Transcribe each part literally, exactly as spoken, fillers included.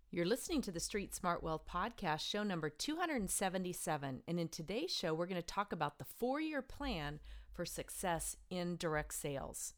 You're listening to the Street Smart Wealth Podcast, show number two hundred seventy-seven. And in today's show, we're going to talk about the four-year plan for success in direct sales.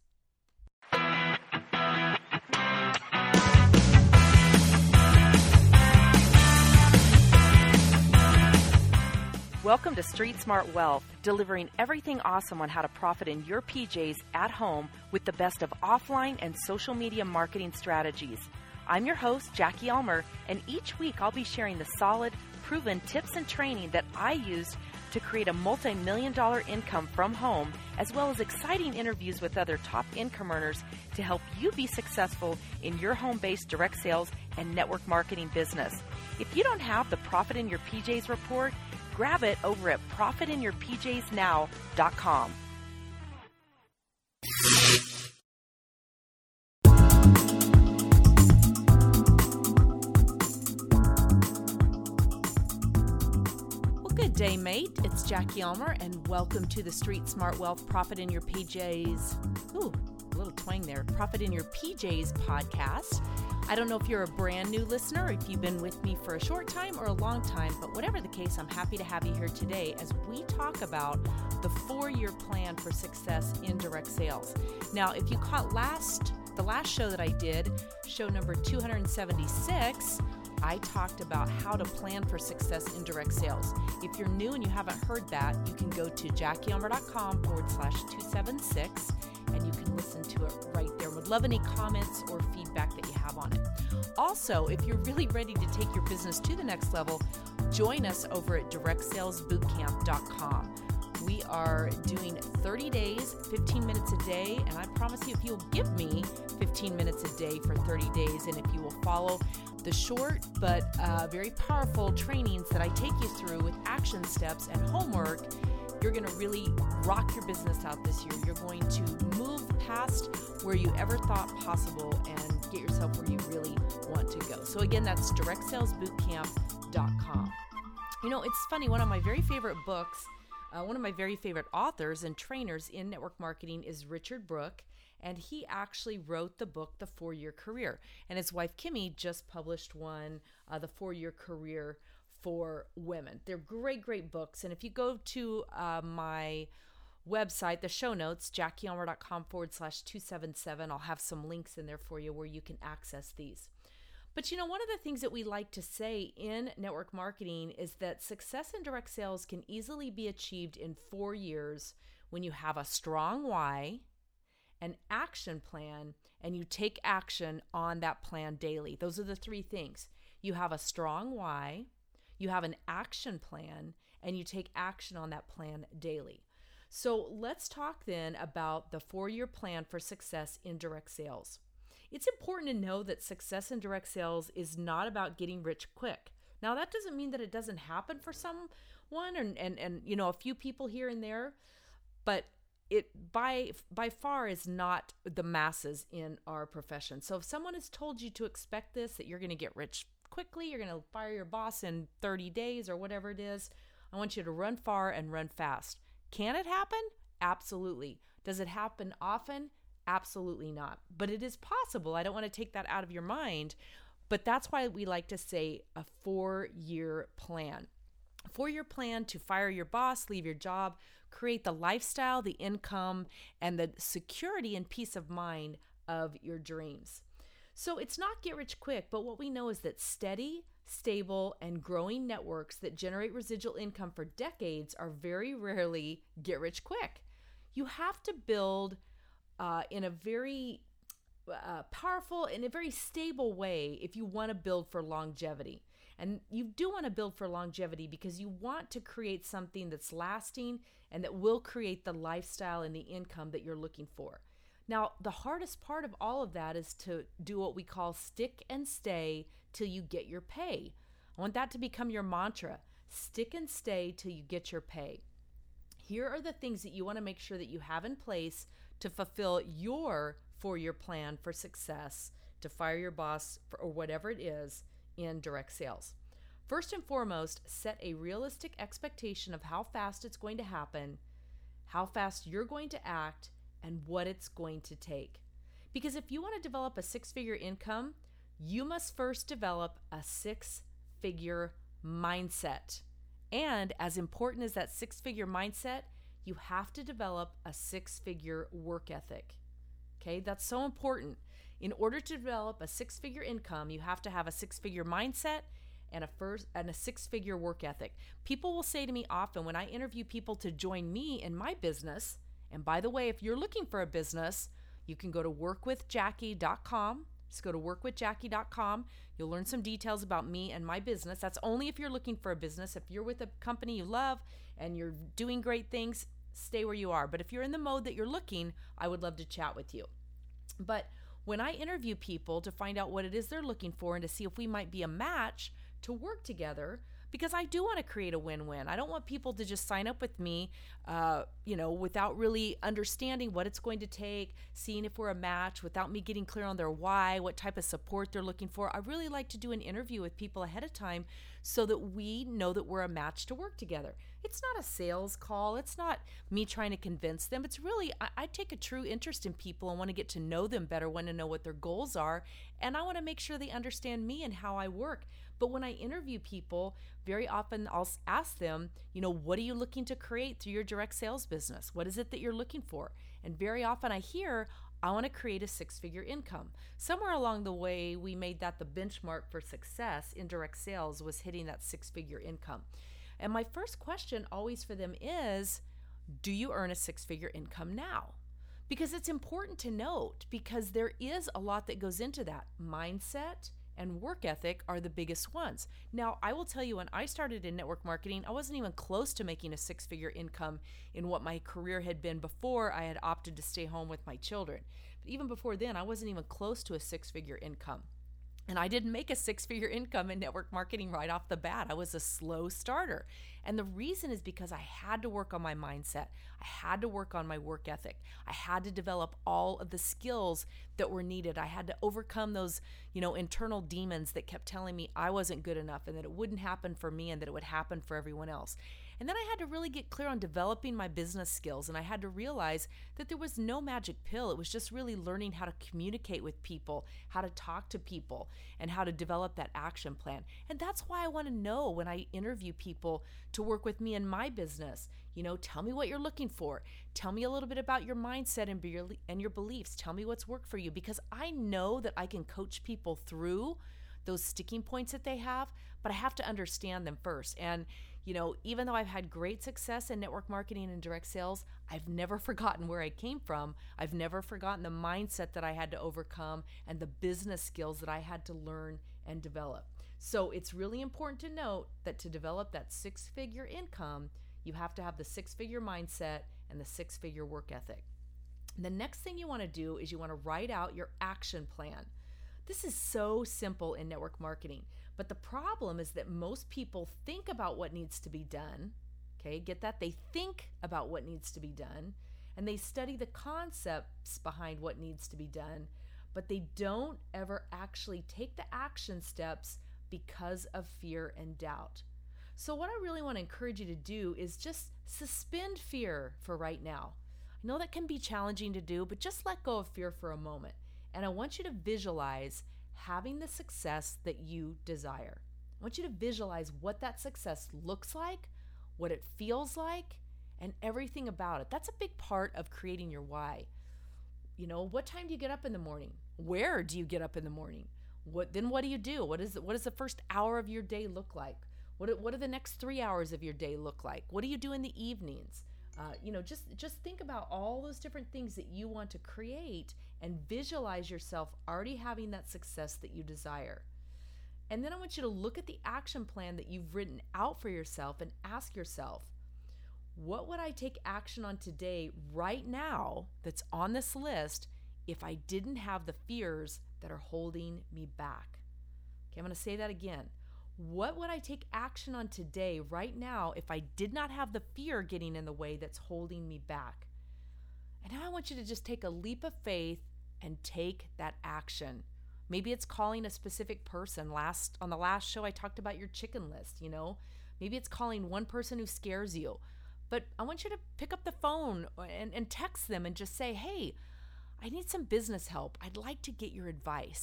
Welcome to Street Smart Wealth, delivering everything awesome on how to profit in your P Js at home with the best of offline and social media marketing strategies. I'm your host, Jackie Elmer, and each week I'll be sharing the solid, proven tips and training that I used to create a multi-million dollar income from home, as well as exciting interviews with other top income earners to help you be successful in your home-based direct sales and network marketing business. If you don't have the Profit in Your P Js report, grab it over at profit in your p js now dot com. Good day, mate. It's Jackie Elmer, and welcome to the Street Smart Wealth Profit in Your P Js. Ooh, a little twang there. Profit in Your P Js podcast. I don't know if you're a brand new listener, or if you've been with me for a short time or a long time, but whatever the case, I'm happy to have you here today as we talk about the four-year plan for success in direct sales. Now, if you caught last the last show that I did, show number two hundred seventy-six, I talked about how to plan for success in direct sales. If you're new and you haven't heard that, you can go to jackieelmer.com forward slash 276 and you can listen to it right there. Would love any comments or feedback that you have on it. Also, if you're really ready to take your business to the next level, join us over at direct sales boot camp dot com. We are doing thirty days, fifteen minutes a day, and I promise you if you'll give me fifteen minutes a day for thirty days, and if you will follow the short but uh, very powerful trainings that I take you through with action steps and homework, you're going to really rock your business out this year. You're going to move past where you ever thought possible and get yourself where you really want to go. So again, that's direct sales boot camp dot com. You know, it's funny, one of my very favorite books, uh, one of my very favorite authors and trainers in network marketing is Richard Brooke. And he actually wrote the book, The Four-Year Career. And his wife, Kimmy, just published one, uh, The Four-Year Career for Women. They're great, great books. And if you go to uh, my website, the show notes, jackieelmer.com forward slash 277, I'll have some links in there for you where you can access these. But you know, one of the things that we like to say in network marketing is that success in direct sales can easily be achieved in four years when you have a strong why, an action plan, and you take action on that plan daily. Those are the three things. You have a strong why, you have an action plan, and you take action on that plan daily. So let's talk then about the four-year plan for success in direct sales. It's important to know that success in direct sales is not about getting rich quick. Now, that doesn't mean that it doesn't happen for someone and, and, and you know, a few people here and there, but it by by far is not the masses in our profession. So if someone has told you to expect this, that you're going to get rich quickly, you're going to fire your boss in thirty days or whatever it is, I want you to run far and run fast. Can it happen? Absolutely. Does it happen often? Absolutely not. But it is possible. I don't want to take that out of your mind, but that's why we like to say a four-year plan. A four-year plan to fire your boss, leave your job, create the lifestyle, the income, and the security and peace of mind of your dreams. So it's not get rich quick, but what we know is that steady, stable, and growing networks that generate residual income for decades are very rarely get rich quick. You have to build uh, in a very uh, powerful, in a very stable way if you want to build for longevity. And you do want to build for longevity because you want to create something that's lasting and that will create the lifestyle and the income that you're looking for. Now, the hardest part of all of that is to do what we call stick and stay till you get your pay. I want that to become your mantra. Stick and stay till you get your pay. Here are the things that you want to make sure that you have in place to fulfill your four-year plan for success, to fire your boss for, or whatever it is, in direct sales. First and foremost, set a realistic expectation of how fast it's going to happen, how fast you're going to act, and what it's going to take. Because if you want to develop a six-figure income, you must first develop a six-figure mindset. And as important as that six-figure mindset, you have to develop a six-figure work ethic. Okay, that's so important. In order to develop a six-figure income, you have to have a six-figure mindset and a first and a six-figure work ethic. People will say to me often when I interview people to join me in my business, and by the way, if you're looking for a business, you can go to work with jackie dot com. Just go to work with jackie dot com. You'll learn some details about me and my business. That's only if you're looking for a business. If you're with a company you love and you're doing great things, stay where you are. But if you're in the mode that you're looking, I would love to chat with you. But when I interview people to find out what it is they're looking for and to see if we might be a match to work together, because I do want to create a win-win. I don't want people to just sign up with me, uh, you know, without really understanding what it's going to take, seeing if we're a match, without me getting clear on their why, what type of support they're looking for. I really like to do an interview with people ahead of time so that we know that we're a match to work together. It's not a sales call. It's not me trying to convince them. It's really, I, I take a true interest in people and want to get to know them better, want to know what their goals are, and I want to make sure they understand me and how I work. But when I interview people, very often I'll ask them, you know, what are you looking to create through your direct sales business? What is it that you're looking for? And very often I hear, I want to create a six-figure income. Somewhere along the way, we made that the benchmark for success in direct sales was hitting that six-figure income. And my first question always for them is, do you earn a six-figure income now? Because it's important to note, because there is a lot that goes into that. Mindset and work ethic are the biggest ones. Now, I will tell you, when I started in network marketing, I wasn't even close to making a six-figure income in what my career had been before I had opted to stay home with my children. But even before then, I wasn't even close to a six-figure income. And I didn't make a six-figure income in network marketing right off the bat. I was a slow starter. And the reason is because I had to work on my mindset. I had to work on my work ethic. I had to develop all of the skills that were needed. I had to overcome those, you know, internal demons that kept telling me I wasn't good enough and that it wouldn't happen for me and that it would happen for everyone else. And then I had to really get clear on developing my business skills, and I had to realize that there was no magic pill. It was just really learning how to communicate with people, how to talk to people, and how to develop that action plan. And that's why I want to know when I interview people to work with me in my business. You know, tell me what you're looking for. Tell me a little bit about your mindset and your, and your beliefs. Tell me what's worked for you, because I know that I can coach people through those sticking points that they have, but I have to understand them first. And you know, even though I've had great success in network marketing and direct sales, I've never forgotten where I came from. I've never forgotten the mindset that I had to overcome and the business skills that I had to learn and develop. So it's really important to note that to develop that six-figure income, you have to have the six-figure mindset and the six-figure work ethic. And the next thing you want to do is you want to write out your action plan. This is so simple in network marketing, but the problem is that most people think about what needs to be done. Okay, get that? They think about what needs to be done, and they study the concepts behind what needs to be done, but they don't ever actually take the action steps because of fear and doubt. So what I really want to encourage you to do is just suspend fear for right now. I know that can be challenging to do, but just let go of fear for a moment. And I want you to visualize having the success that you desire. I want you to visualize what that success looks like, what it feels like, and everything about it. That's a big part of creating your why. You know, what time do you get up in the morning? Where do you get up in the morning? What then what do you do? What is what does the first hour of your day look like? What what do the next three hours of your day look like? What do you do in the evenings? Uh, you know, just just think about all those different things that you want to create and visualize yourself already having that success that you desire. And then I want you to look at the action plan that you've written out for yourself and ask yourself, what would I take action on today right now that's on this list if I didn't have the fears that are holding me back? Okay, I'm going to say that again. What would I take action on today, right now, if I did not have the fear getting in the way that's holding me back? And now I want you to just take a leap of faith and take that action. Maybe it's calling a specific person. Last on the last show, I talked about your chicken list, you know. Maybe it's calling one person who scares you. But I want you to pick up the phone and, and text them and just say, hey, I need some business help. I'd like to get your advice.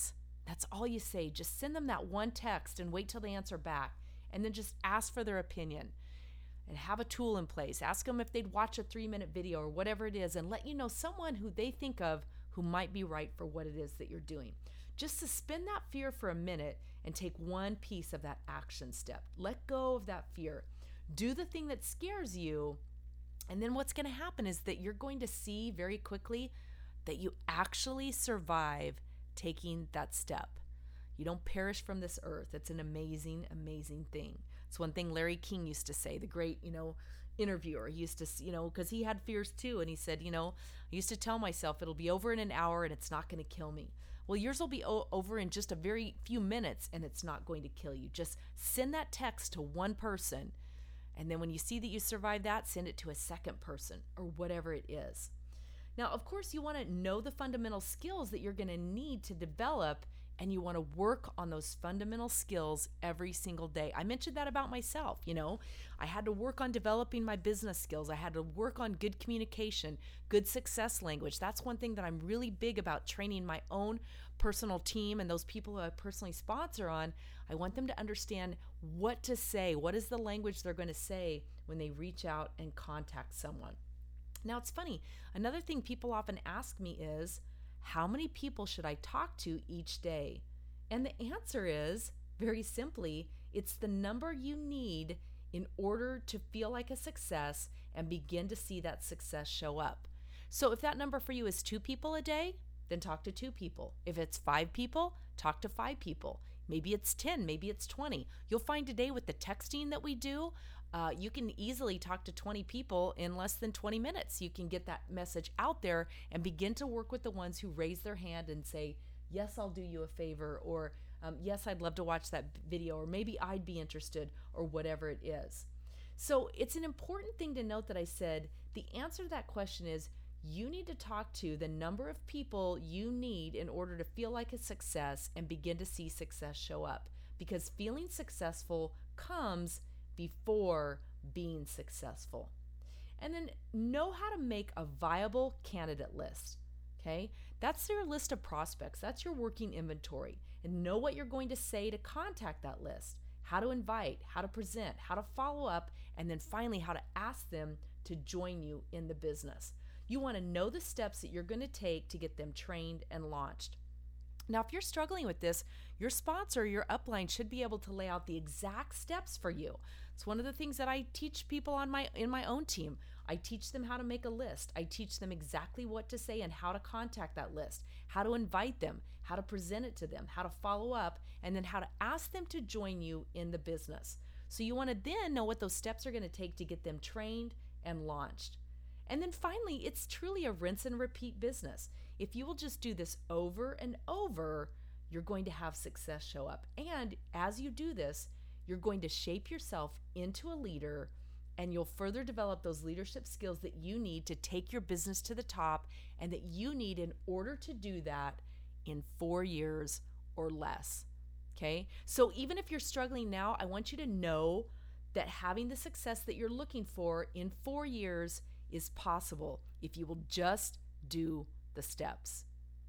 That's all you say. Just send them that one text and wait till they answer back. And then just ask for their opinion and have a tool in place. Ask them if they'd watch a three-minute video or whatever it is, and let you know someone who they think of who might be right for what it is that you're doing. Just suspend that fear for a minute and take one piece of that action step. Let go of that fear. Do the thing that scares you, and then what's going to happen is that you're going to see very quickly that you actually survive taking that step. You don't perish from this earth. It's an amazing, amazing thing. It's one thing Larry King used to say, the great, you know, interviewer. He used to, you know, because he had fears too. And he said, you know, I used to tell myself it'll be over in an hour and it's not going to kill me. Well, yours will be o- over in just a very few minutes and it's not going to kill you. Just send that text to one person. And then when you see that you survive that, send it to a second person or whatever it is. Now, of course, you want to know the fundamental skills that you're going to need to develop, and you want to work on those fundamental skills every single day. I mentioned that about myself. You know, I had to work on developing my business skills. I had to work on good communication, good success language. That's one thing that I'm really big about, training my own personal team and those people who I personally sponsor on. I want them to understand what to say. What is the language they're going to say when they reach out and contact someone? Now, it's funny. Another thing people often ask me is, how many people should I talk to each day? And the answer is, very simply, it's the number you need in order to feel like a success and begin to see that success show up. So if that number for you is two people a day, then talk to two people. If it's five people, talk to five people. Maybe it's ten, maybe it's twenty. You'll find today with the texting that we do, uh, you can easily talk to twenty people in less than twenty minutes. You can get that message out there and begin to work with the ones who raise their hand and say, yes, I'll do you a favor, or um, yes, I'd love to watch that video, or maybe I'd be interested, or whatever it is. So it's an important thing to note that I said the answer to that question is, you need to talk to the number of people you need in order to feel like a success and begin to see success show up. Because feeling successful comes before being successful. And then know how to make a viable candidate list. Okay? That's your list of prospects. That's your working inventory. And know what you're going to say to contact that list, how to invite, how to present, how to follow up, and then finally how to ask them to join you in the business. You want to know the steps that you're going to take to get them trained and launched. Now, if you're struggling with this, your sponsor, your upline should be able to lay out the exact steps for you. It's one of the things that I teach people on my in my own team. I teach them how to make a list. I teach them exactly what to say and how to contact that list, how to invite them, how to present it to them, how to follow up, and then how to ask them to join you in the business. So you want to then know what those steps are going to take to get them trained and launched. And then finally, it's truly a rinse and repeat business. If you will just do this over and over, you're going to have success show up. And as you do this, you're going to shape yourself into a leader, and you'll further develop those leadership skills that you need to take your business to the top, and that you need in order to do that in four years or less. Okay? So even if you're struggling now, I want you to know that having the success that you're looking for in four years is possible if you will just do the steps.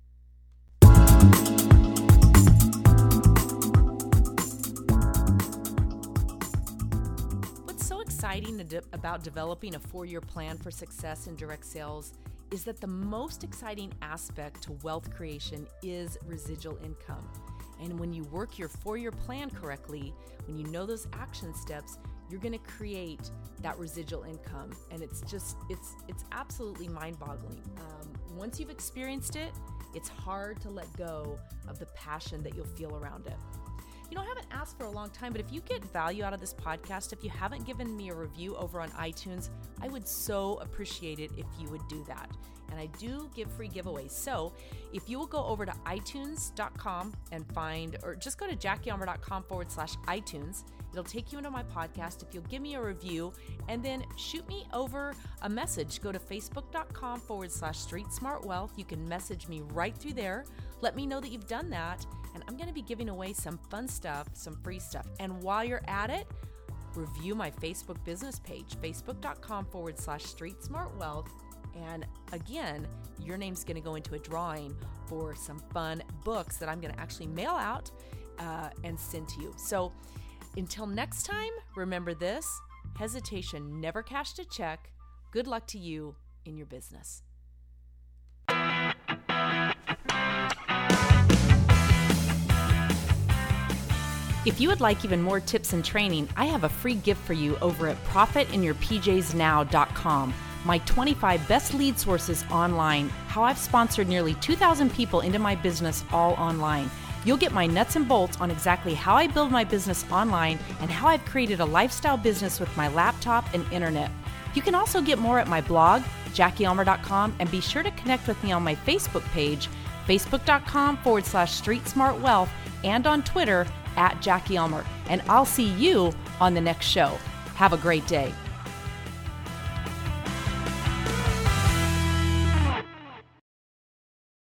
What's so exciting de- about developing a four-year plan for success in direct sales is that the most exciting aspect to wealth creation is residual income. And when you work your four-year plan correctly, when you know those action steps, you're going to create that residual income. And it's just, it's it's absolutely mind-boggling. Um, once you've experienced it, it's hard to let go of the passion that you'll feel around it. You know, I haven't asked for a long time, but if you get value out of this podcast, if you haven't given me a review over on iTunes, I would so appreciate it if you would do that. And I do give free giveaways. So if you will go over to itunes dot com and find, or just go to jackyalmer.com forward slash iTunes, it'll take you into my podcast. If you'll give me a review and then shoot me over a message, go to facebook.com forward slash street smart wealth. You can message me right through there. Let me know that you've done that. And I'm going to be giving away some fun stuff, some free stuff. And while you're at it, review my Facebook business page, facebook.com forward slash street smart wealth. And again, your name's going to go into a drawing for some fun books that I'm going to actually mail out uh, and send to you. So until next time, remember this: hesitation never cashed a check. Good luck to you in your business. If you would like even more tips and training, I have a free gift for you over at profit in your p js now dot com. My twenty-five best lead sources online, how I've sponsored nearly two thousand people into my business all online. You'll get my nuts and bolts on exactly how I build my business online and how I've created a lifestyle business with my laptop and internet. You can also get more at my blog, jackie elmer dot com, and be sure to connect with me on my Facebook page, facebook.com forward slash Street Smart Wealth, and on Twitter at Jackie Elmer. And I'll see you on the next show. Have a great day.